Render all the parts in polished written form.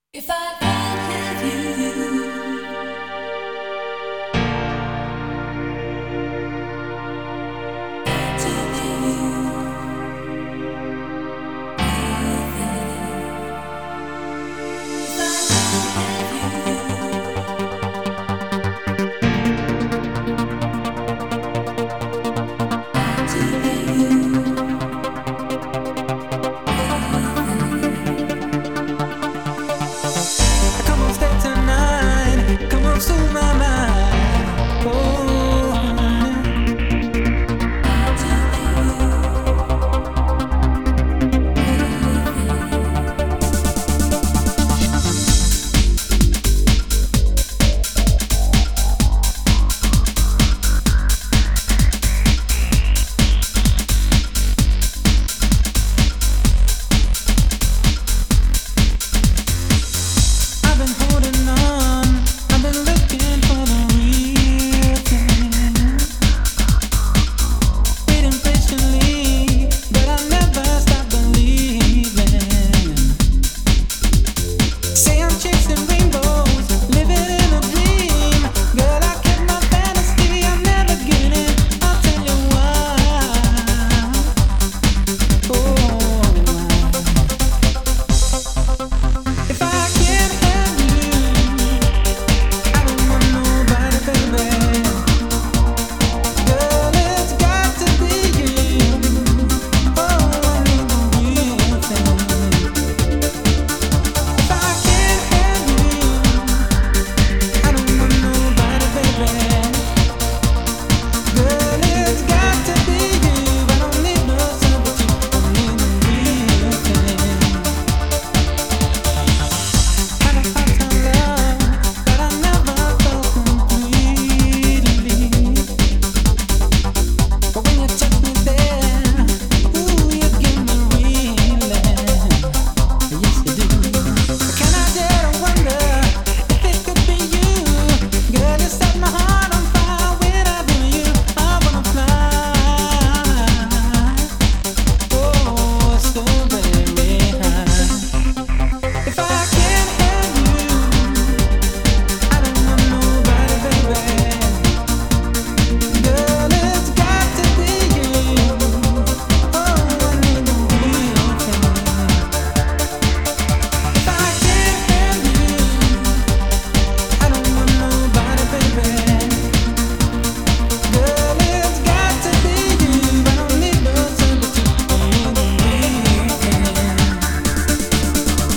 If I can't have you, to if I can't have Come on, stay tonight. Come on, soothe my mind. Oh, I've been holding on. I've been looking for the real thing. Waiting patiently, but I never stop believing. Say I'm chasing rainbows, living in a dream. Girl, I kept my fantasy, I'm never getting. I'll tell you why. Oh, if I can't have you, I don't want nobody, baby. Girl, it's got to be you. Oh, I need the real thing. If I can't have you, I don't want nobody, baby. Girl, it's got to be you. I don't need no substitute. I need the real thing. Had a hard time love, but I never felt completely. But when you touch me there, ooh, you give me reeling. Yes, you do. Can I dare to wonder if it could be you? Girl, you set my heart on fire whenever you. I wanna fly. Oh, so very high. If I can't have you, I don't want nobody, baby. Girl, it's got to be you. Oh, I need the real thing. If I can't have you, I don't want nobody, baby. Girl, it's got to be you. I don't need no substitute. I need the real thing.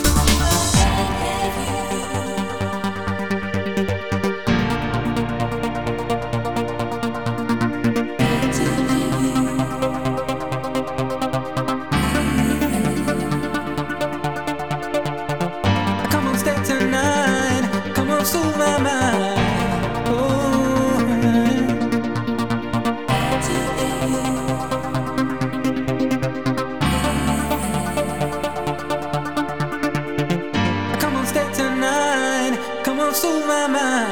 Come on, stay tonight. Come on, soothe my mind. Oh, come on, stay tonight. Come on, soothe my mind.